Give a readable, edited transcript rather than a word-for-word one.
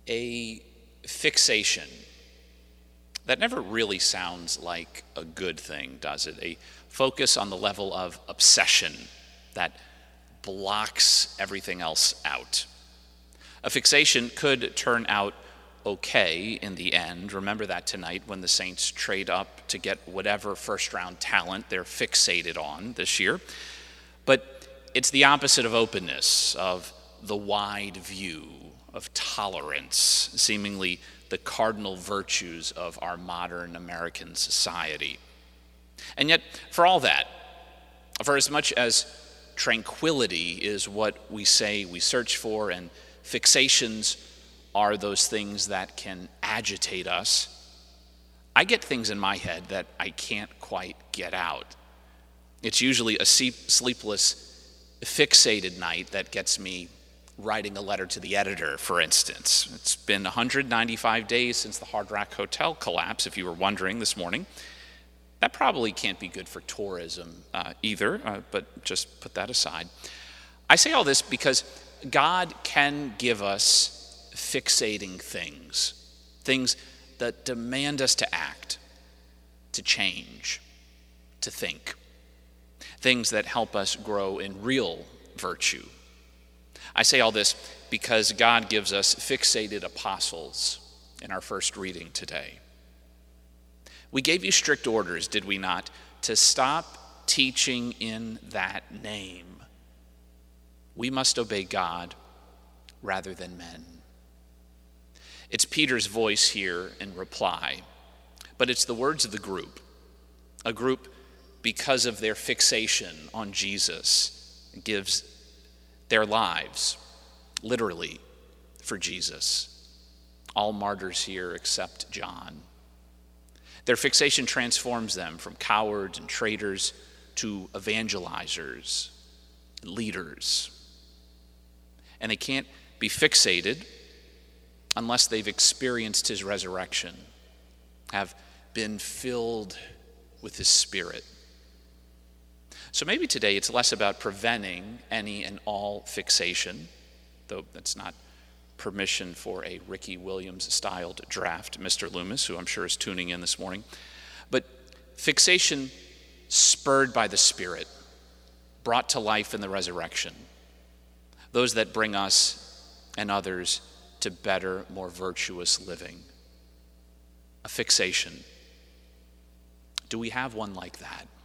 A fixation. That never really sounds like a good thing, does it? A focus on the level of obsession that blocks everything else out. A fixation could turn out okay in the end. Remember that tonight when the Saints trade up to get whatever first-round talent they're fixated on this year. But it's the opposite of openness, of the wide view, of tolerance, seemingly the cardinal virtues of our modern American society. And yet, for all that, for as much as tranquility is what we say we search for, and fixations are those things that can agitate us, I get things in my head that I can't quite get out. It's usually a sleepless, fixated night that gets me writing a letter to the editor, for instance. It's been 195 days since the Hard Rock Hotel collapse, if you were wondering this morning. That probably can't be good for tourism either, but just put that aside. I say all this because God can give us fixating things that demand us to act, to change, to think, things that help us grow in real virtue. I say all this because God gives us fixated apostles in our first reading today. We gave you strict orders, did we not, to stop teaching in that name. We must obey God rather than men. It's Peter's voice here in reply, but it's the words of the group, a group because of their fixation on Jesus gives their lives, literally, for Jesus. All martyrs here except John. Their fixation transforms them from cowards and traitors to evangelizers, leaders. And they can't be fixated unless they've experienced his resurrection, have been filled with his Spirit. So maybe today it's less about preventing any and all fixation, though that's not permission for a Ricky Williams-styled draft, Mr. Loomis, who I'm sure is tuning in this morning. But fixation spurred by the Spirit, brought to life in the resurrection, those that bring us and others to better, more virtuous living. A fixation. Do we have one like that?